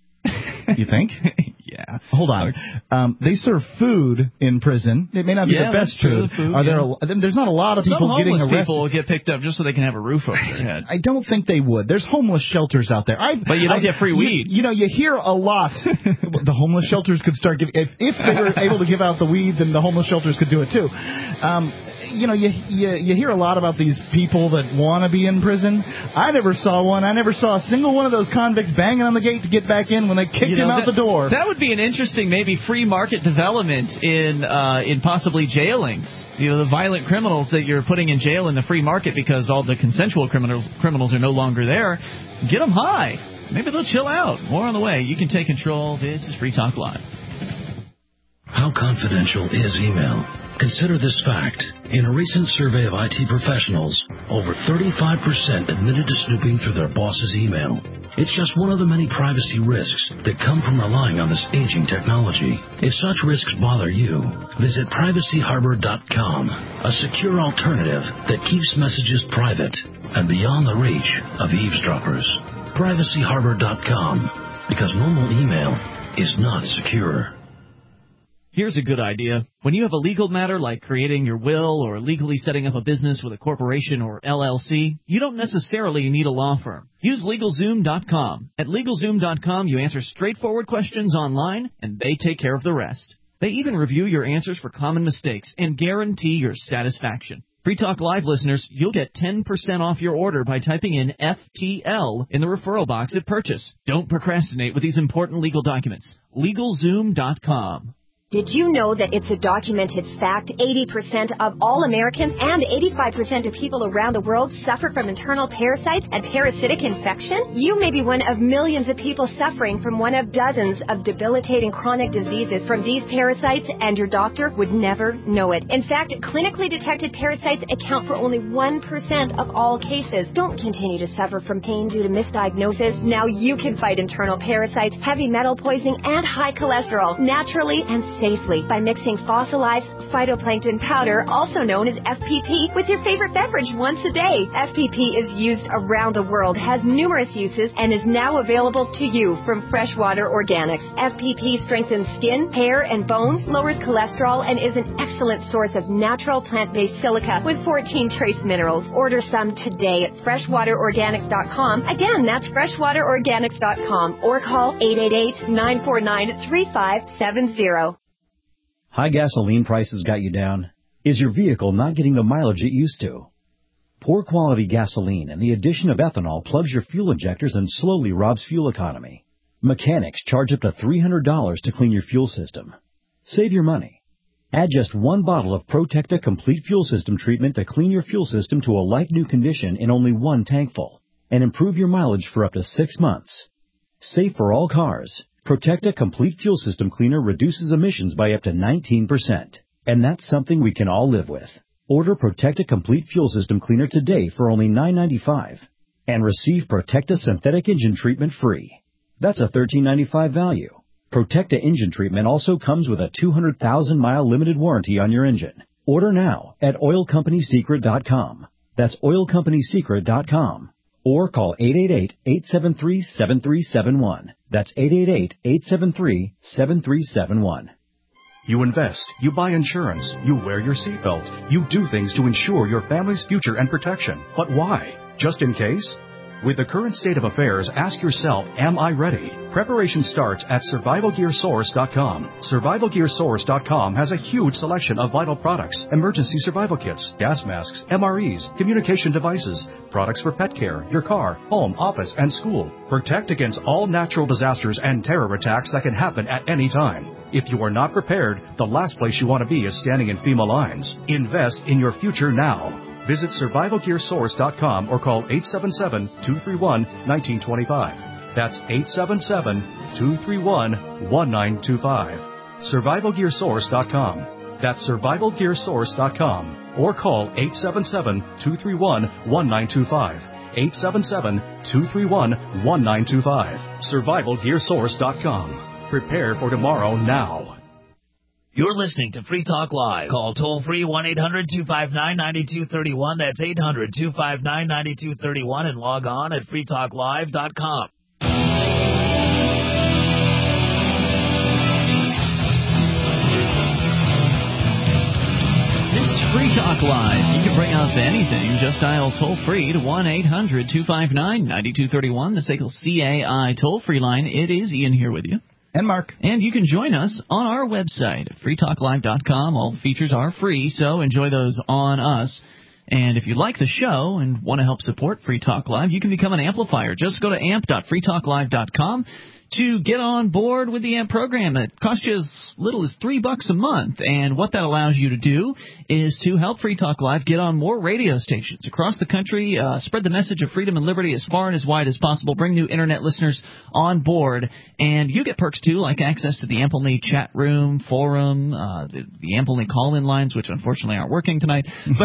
You think? Yeah. Hold on. Um, they serve food in prison. It may not be yeah, the best food. The food. Are yeah. there? A, there's not a lot of Some people getting arrested. Homeless people will get picked up just so they can have a roof over their head. I don't think they would. There's homeless shelters out there. I've, but you don't I, get free weed. You, you know, you hear a lot. The homeless shelters could start giving. If, if they were able to give out the weed, then the homeless shelters could do it too. Um, you know, you, you you hear a lot about these people that want to be in prison. I never saw one. I never saw a single one of those convicts banging on the gate to get back in when they kicked you know, him out that, the door. That would be an interesting, maybe free market development in uh, in possibly jailing. You know, the violent criminals that you're putting in jail in the free market because all the consensual criminals criminals are no longer there. Get them high. Maybe they'll chill out. More on the way. You can take control. This is Free Talk Live. How confidential is email? Consider this fact. In a recent survey of I T professionals, over thirty-five percent admitted to snooping through their boss's email. It's just one of the many privacy risks that come from relying on this aging technology. If such risks bother you, visit privacy harbor dot com, a secure alternative that keeps messages private and beyond the reach of eavesdroppers. privacy harbor dot com, because normal email is not secure. Here's a good idea. When you have a legal matter like creating your will or legally setting up a business with a corporation or L L C, you don't necessarily need a law firm. Use LegalZoom dot com. At LegalZoom dot com, you answer straightforward questions online, and they take care of the rest. They even review your answers for common mistakes and guarantee your satisfaction. Free Talk Live listeners, you'll get ten percent off your order by typing in F T L in the referral box at purchase. Don't procrastinate with these important legal documents. LegalZoom dot com. Did you know that it's a documented fact eighty percent of all Americans and eighty-five percent of people around the world suffer from internal parasites and parasitic infection? You may be one of millions of people suffering from one of dozens of debilitating chronic diseases from these parasites, and your doctor would never know it. In fact, clinically detected parasites account for only one percent of all cases. Don't continue to suffer from pain due to misdiagnosis. Now you can fight internal parasites, heavy metal poisoning, and high cholesterol naturally and safely by mixing fossilized phytoplankton powder, also known as F P P, with your favorite beverage once a day. F P P is used around the world, has numerous uses, and is now available to you from Freshwater Organics. F P P strengthens skin, hair, and bones, lowers cholesterol, and is an excellent source of natural plant-based silica with fourteen trace minerals. Order some today at freshwater organics dot com. Again, that's freshwater organics dot com, or call eight eight eight, nine four nine, three five seven zero. High gasoline prices got you down? Is your vehicle not getting the mileage it used to? Poor quality gasoline and the addition of ethanol plugs your fuel injectors and slowly robs fuel economy. Mechanics charge up to three hundred dollars to clean your fuel system. Save your money. Add just one bottle of Protecta Complete Fuel System treatment to clean your fuel system to a like-new condition in only one tankful, and improve your mileage for up to six months. Safe for all cars, Protecta Complete Fuel System Cleaner reduces emissions by up to nineteen percent. And that's something we can all live with. Order Protecta Complete Fuel System Cleaner today for only nine ninety-five and receive Protecta Synthetic Engine Treatment free. That's a thirteen ninety-five value. Protecta Engine Treatment also comes with a two hundred thousand mile limited warranty on your engine. Order now at oil company secret dot com. That's oil company secret dot com. Or call eight eight eight, eight seven three, seven three seven one. That's eight eight eight, eight seven three, seven three seven one. You invest, you buy insurance, you wear your seatbelt, you do things to ensure your family's future and protection. But why? Just in case? With the current state of affairs, ask yourself, am I ready? Preparation starts at survival gear source dot com. survival gear source dot com has a huge selection of vital products, emergency survival kits, gas masks, M R Es, communication devices, products for pet care, your car, home, office, and school. Protect against all natural disasters and terror attacks that can happen at any time. If you are not prepared, the last place you want to be is standing in FEMA lines. Invest in your future now. Visit survival gear source dot com or call eight seven seven, two three one, one nine two five. That's eight seven seven, two three one, one nine two five. survival gear source dot com. That's survival gear source dot com or call eight seven seven, two three one, one nine two five. eight seven seven, two three one, one nine two five. survival gear source dot com. Prepare for tomorrow now. You're listening to Free Talk Live. Call toll-free one eight hundred, two five nine, nine two three one. That's eight hundred, two five nine, nine two three one. And log on at free talk live dot com. This is Free Talk Live. You can bring up anything. Just dial toll-free to one eight hundred, two five nine, nine two three one, the S A C L C A I toll-free line. It is Ian here with you. And Mark. And you can join us on our website, free talk live dot com. All features are free, so enjoy those on us. And if you like the show and want to help support Free Talk Live, you can become an amplifier. Just go to amp dot free talk live dot com to get on board with the AMP program. It costs you as little as three bucks a month. And what that allows you to do is to help Free Talk Live get on more radio stations across the country, uh, spread the message of freedom and liberty as far and as wide as possible, bring new Internet listeners on board. And you get perks, too, like access to the AMP-only chat room, forum, uh, the, the AMP-only call-in lines, which unfortunately aren't working tonight. But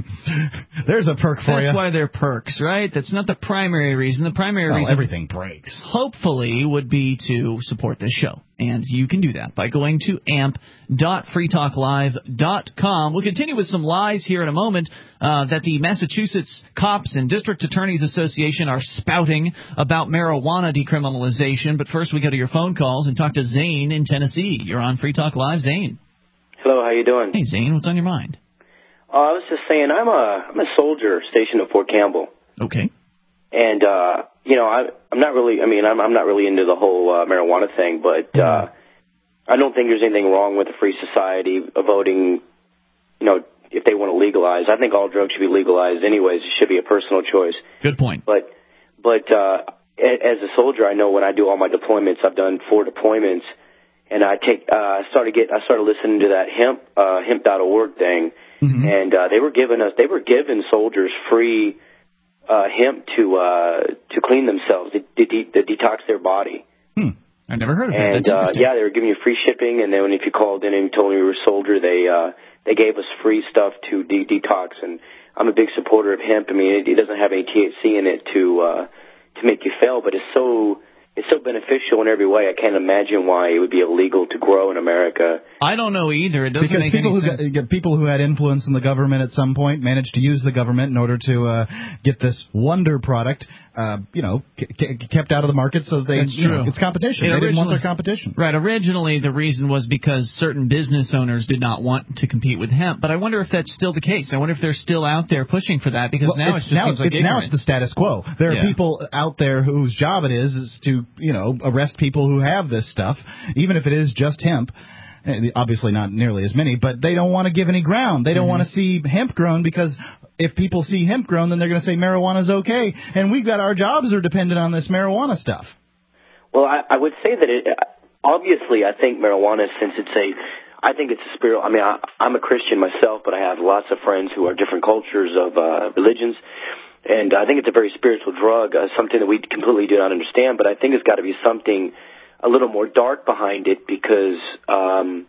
there's a perk for you. That's you. why they're perks, right? That's not the primary reason. The primary well, reason everything breaks. Hopefully would be to support this show. And you can do that by going to amp dot free talk live dot com. We'll continue with some lies here in a moment uh, that the Massachusetts Cops and District Attorneys Association are spouting about marijuana decriminalization. But first we go to your phone calls and talk to Zane in Tennessee. You're on Free Talk Live. Zane. Hello, how you doing? Hey, Zane, what's on your mind? Uh, I was just saying, I'm a, I'm a soldier stationed at Fort Campbell. Okay. And, uh, you know, I, I'm not really, I mean, I'm, I'm not really into the whole uh, marijuana thing, but uh, I don't think there's anything wrong with a free society voting, you know, if they want to legalize. I think all drugs should be legalized anyways. It should be a personal choice. Good point. But, but uh, as a soldier, I know when I do all my deployments, I've done four deployments, and I take, uh, I started get, I started listening to that hemp, uh, hemp dot org thing, mm-hmm. and uh, they were giving us, they were giving soldiers free Uh, hemp to uh, to clean themselves, to, to, de- to detox their body. Hmm. I never heard of and, that. And uh, yeah, they were giving you free shipping, and then if you called in and told me you were a soldier, they uh, they gave us free stuff to de- detox. And I'm a big supporter of hemp. I mean, it, it doesn't have any T H C in it to uh, to make you fail, but it's so it's so beneficial in every way. I can't imagine why it would be illegal to grow in America. I don't know either. It doesn't because make people any who sense. got, people who had influence in the government at some point managed to use the government in order to uh, get this wonder product, uh, you know, c- c- kept out of the market so they, That's you true. know, it's competition. It they didn't want originally- their competition. Right. Originally, the reason was because certain business owners did not want to compete with hemp. But I wonder if that's still the case. I wonder if they're still out there pushing for that because Well, now it it's, just now, seems like it's, now ignorance. it's the status quo. There are Yeah. people out there whose job it is is to, you know, arrest people who have this stuff, even if it is just hemp. Eh, Obviously not nearly as many, but they don't want to give any ground. They don't Mm-hmm. want to see hemp grown because if people see hemp grown, then they're going to say marijuana's okay, and we've got our jobs are dependent on this marijuana stuff. Well, I, I would say that it, obviously I think marijuana, since it's a, I think it's a spiritual, I mean, I, I'm a Christian myself, but I have lots of friends who are different cultures of uh, religions, and I think it's a very spiritual drug, uh, something that we completely do not understand, but I think it's got to be something a little more dark behind it because um,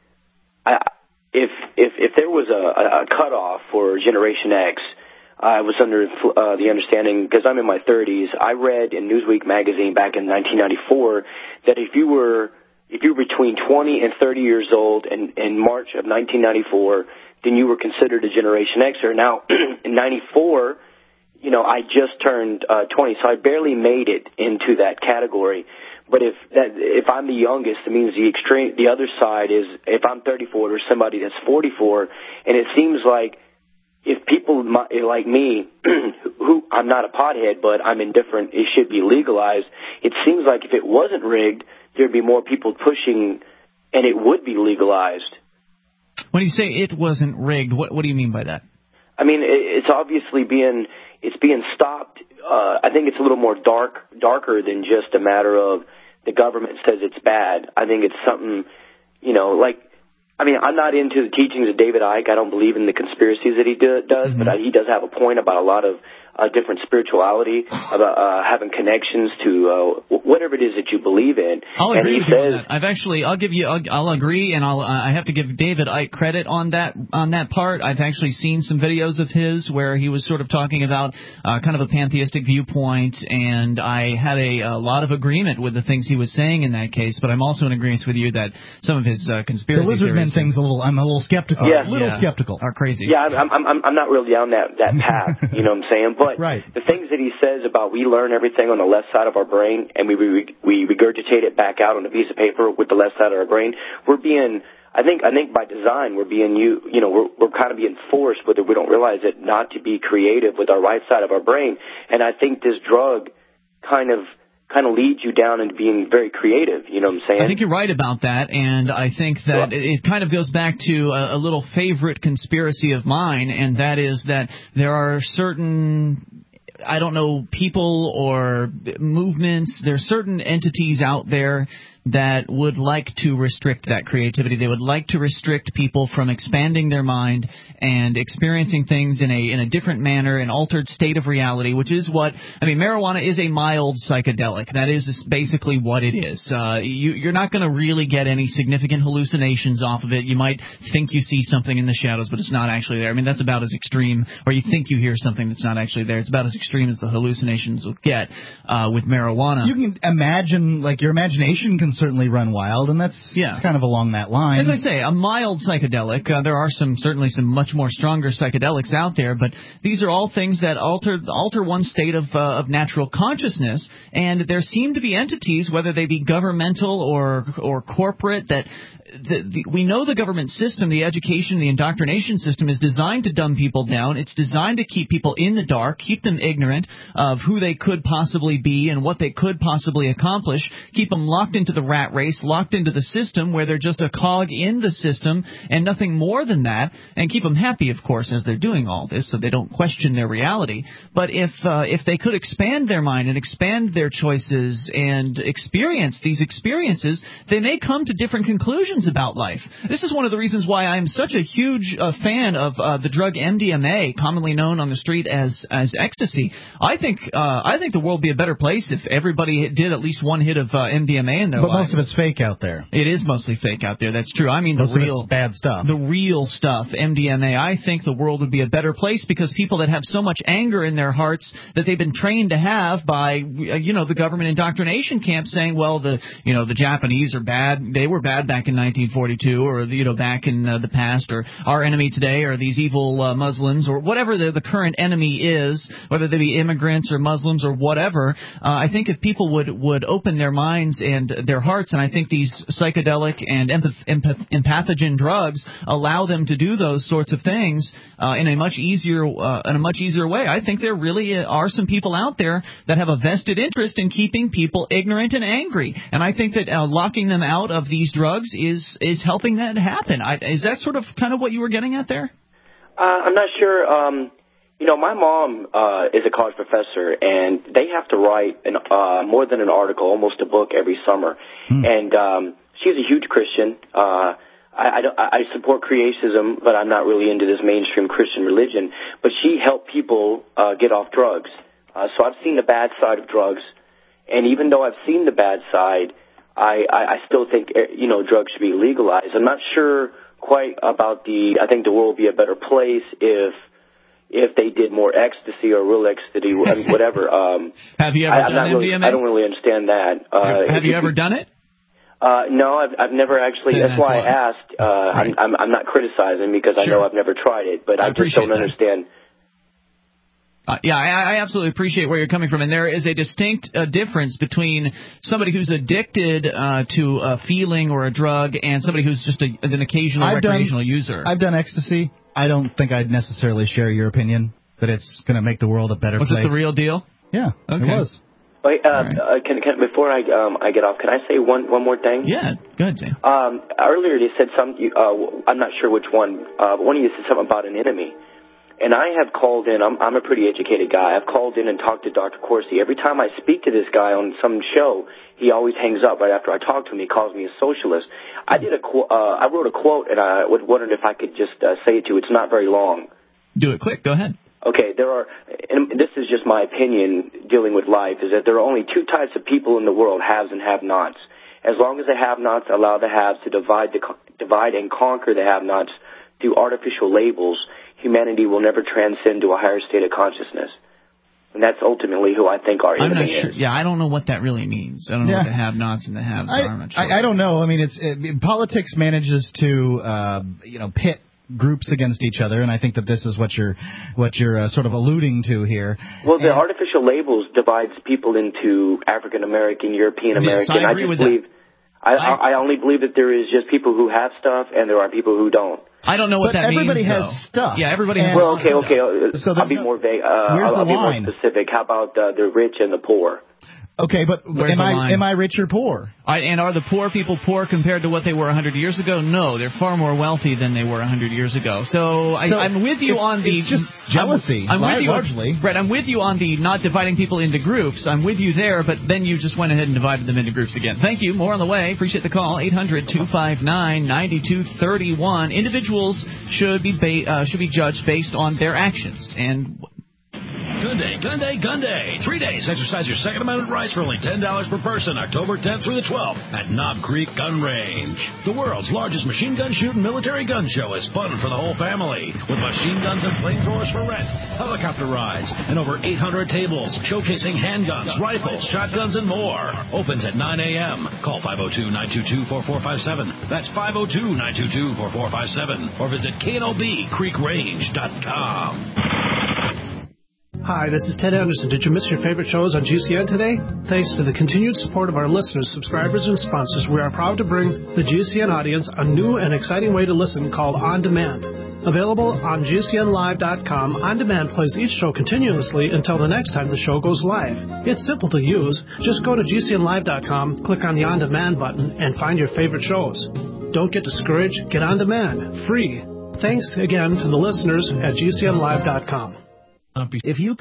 I, if if if there was a, a cutoff for Generation X, I was under uh, the understanding, because I'm in my thirties, I read in Newsweek magazine back in nineteen ninety-four that if you were if you were between twenty and thirty years old in, in March of nineteen ninety-four, then you were considered a Generation Xer. Now, in ninety-four, you know, I just turned uh, twenty, so I barely made it into that category. But if that, if I'm the youngest, it means the extreme, the other side is if I'm thirty-four, there's somebody that's forty-four, and it seems like if people like me, who I'm not a pothead, but I'm indifferent, it should be legalized. It seems like if it wasn't rigged, there'd be more people pushing, and it would be legalized. When you say it wasn't rigged, what what do you mean by that? I mean, it's obviously being it's being stopped. Uh, I think it's a little more dark, darker than just a matter of the government says it's bad. I think it's something, you know, like, I mean, I'm not into the teachings of David Icke. I don't believe in the conspiracies that he do, does, mm-hmm. but I, he does have a point about a lot of uh, different spirituality, about uh, having connections to uh, whatever it is that you believe in. I'll and agree he with you says, on that. I've actually, I'll give you, I'll, I'll agree, and I'll, uh, I have to give David Icke credit on that, on that part. I've actually seen some videos of his where he was sort of talking about uh, kind of a pantheistic viewpoint, and I had a, a lot of agreement with the things he was saying in that case. But I'm also in agreement with you that some of his uh, conspiracy the lizard men things a little, I'm a little skeptical. Yeah. A little yeah, skeptical. Are crazy. Yeah, I'm, I'm, I'm not really down that that path. You know what I'm saying? But right. the things that he says about we learn everything on the left side of our brain and we we, we regurgitate it back out on a piece of paper with the left side of our brain, we're being, I think, I think by design we're being you, you know, we're we're kind of being forced, whether we don't realize it, not to be creative with our right side of our brain. And I think this drug kind of. kind of leads you down into being very creative, you know what I'm saying? I think you're right about that, and I think that it, it kind of goes back to a, a little favorite conspiracy of mine, and that is that there are certain, I don't know, people or movements, there are certain entities out there that would like to restrict that creativity. They would like to restrict people from expanding their mind and experiencing things in a in a different manner, an altered state of reality, which is what, I mean, marijuana is a mild psychedelic. That is basically what it is. Uh, you, you're not going to really get any significant hallucinations off of it. You might think you see something in the shadows, but it's not actually there. I mean, that's about as extreme, or you think you hear something that's not actually there. It's about as extreme as the hallucinations will get uh, with marijuana. You can imagine, like, your imagination can certainly run wild, and that's yeah. kind of along that line. As I say, a mild psychedelic. Uh, there are some certainly some much more stronger psychedelics out there, but these are all things that alter alter one's state of uh, of natural consciousness. And there seem to be entities, whether they be governmental or or corporate, that the, the, we know the government system, the education, the indoctrination system is designed to dumb people down. It's designed to keep people in the dark, keep them ignorant of who they could possibly be and what they could possibly accomplish, keep them locked into the rat race, locked into the system where they're just a cog in the system and nothing more than that, and keep them happy, of course, as they're doing all this so they don't question their reality. But if uh, if they could expand their mind and expand their choices and experience these experiences, they may come to different conclusions about life. This is one of the reasons why I'm such a huge uh, fan of uh, the drug M D M A, commonly known on the street as as ecstasy. I think uh, I think the world would be a better place if everybody did at least one hit of uh, M D M A in their but life. otherwise. Most of it's fake out there. It is mostly fake out there. That's true. I mean, Most the of real it's bad stuff. The real stuff, M D M A. I think the world would be a better place because people that have so much anger in their hearts that they've been trained to have by, you know, the government indoctrination camp saying, well, the, you know, the Japanese are bad. They were bad back in nineteen forty-two, or, you know, back in uh, the past, or our enemy today are these evil uh, Muslims, or whatever the, the current enemy is, whether they be immigrants or Muslims or whatever. Uh, I think if people would, would open their minds and their hearts, and I think these psychedelic and empath- empath- empathogen drugs allow them to do those sorts of things uh, in a much easier uh, in a much easier way. I think there really are some people out there that have a vested interest in keeping people ignorant and angry, and I think that uh, locking them out of these drugs is is helping that happen. I, is that sort of kind of what you were getting at there? Uh, I'm not sure. Um, you know, my mom uh, is a college professor, and they have to write an, uh, more than an article, almost a book every summer. Hmm. And um, she's a huge Christian. Uh, I, I, I support creationism, but I'm not really into this mainstream Christian religion. But she helped people uh, get off drugs. Uh, so I've seen the bad side of drugs. And even though I've seen the bad side, I, I, I still think, you know, drugs should be legalized. I'm not sure quite about the, I think the world would be a better place if if they did more ecstasy or real ecstasy, I mean, whatever. Um, have you ever I, done I'm not really, M D M A? I don't really understand that. Uh, have you ever done it? Uh, no, I've, I've never actually. Then that's, that's why why. I asked. Uh, right. I'm, I'm, I'm not criticizing because Sure. I know I've never tried it, but I, I just don't that. understand. Uh, yeah, I, I absolutely appreciate where you're coming from, and there is a distinct uh, difference between somebody who's addicted uh, to a feeling or a drug and somebody who's just a, an occasional I've recreational done, user. I've done ecstasy. I don't think I'd necessarily share your opinion that it's going to make the world a better was place. Was it the real deal? Yeah, okay. It was. Wait, uh, right. uh, can, can, before I um, I get off, can I say one one more thing? Yeah, go ahead, Sam. Um, earlier they said some. Uh, I'm not sure which one. Uh, one of you said something about an enemy. And I have called in, I'm, I'm a pretty educated guy, I've called in and talked to Doctor Corsi. Every time I speak to this guy on some show, he always hangs up right after I talk to him. He calls me a socialist. I did a, qu- uh, I wrote a quote, and I wondered if I could just uh, say it to you. It's not very long. Do it quick, go ahead. Okay, there are, and this is just my opinion dealing with life, is that there are only two types of people in the world, haves and have-nots. As long as the have-nots allow the haves to divide, the, divide and conquer the have-nots through artificial labels, humanity will never transcend to a higher state of consciousness. And that's ultimately who I think our I'm enemy not sure. is. Yeah, I don't know what that really means. I don't know Yeah. what the have-nots and the haves I, are. I'm not sure. I, I don't know. I mean, it's it, politics manages to, uh, you know, pit groups against each other, and I think that this is what you're what you're uh, sort of alluding to here. Well, the and, artificial labels divides people into African American, European American. Yes, I agree just with believe. that. I, I, I only believe that there is just people who have stuff, and there are people who don't. I don't know what but that everybody means. has though. stuff. Yeah, everybody has. Well, okay, stuff. okay. Uh, So I'll be no, more vague. Uh, where's I'll, the I'll be more line? specific. How about uh, the rich and the poor? Okay, but Where's am the I line? am I rich or poor? I, and are the poor people poor compared to what they were one hundred years ago? No, they're far more wealthy than they were one hundred years ago. So, I, So I'm with you it's- on the it's just jealousy, I'm, I'm with you, largely. Right, I'm with you on the not dividing people into groups. I'm with you there, but then you just went ahead and divided them into groups again. Thank you. More on the way. Appreciate the call. eight hundred two five nine nine two three one. Individuals should be ba- uh, should be judged based on their actions and. Gun Day, Gun Day, Gun Day. Three days. Exercise your Second Amendment rights for only ten dollars per person, October tenth through the twelfth at Knob Creek Gun Range. The world's largest machine gun shooting military gun show is fun for the whole family, with machine guns and flamethrowers for rent, helicopter rides, and over eight hundred tables showcasing handguns, rifles, shotguns, and more. Opens at nine a.m. Call five oh two, nine two two, four four five seven. That's five oh two, nine two two, four four five seven. Or visit K N O B creek range dot com. Hi, this is Ted Anderson. Did you miss your favorite shows on G C N today? Thanks to the continued support of our listeners, subscribers, and sponsors, we are proud to bring the G C N audience a new and exciting way to listen called On Demand. Available on G C N live dot com, On Demand plays each show continuously until the next time the show goes live. It's simple to use. Just go to G C N live dot com, click on the On Demand button, and find your favorite shows. Don't get discouraged. Get On Demand. Free. Thanks again to the listeners at G C N live dot com. If you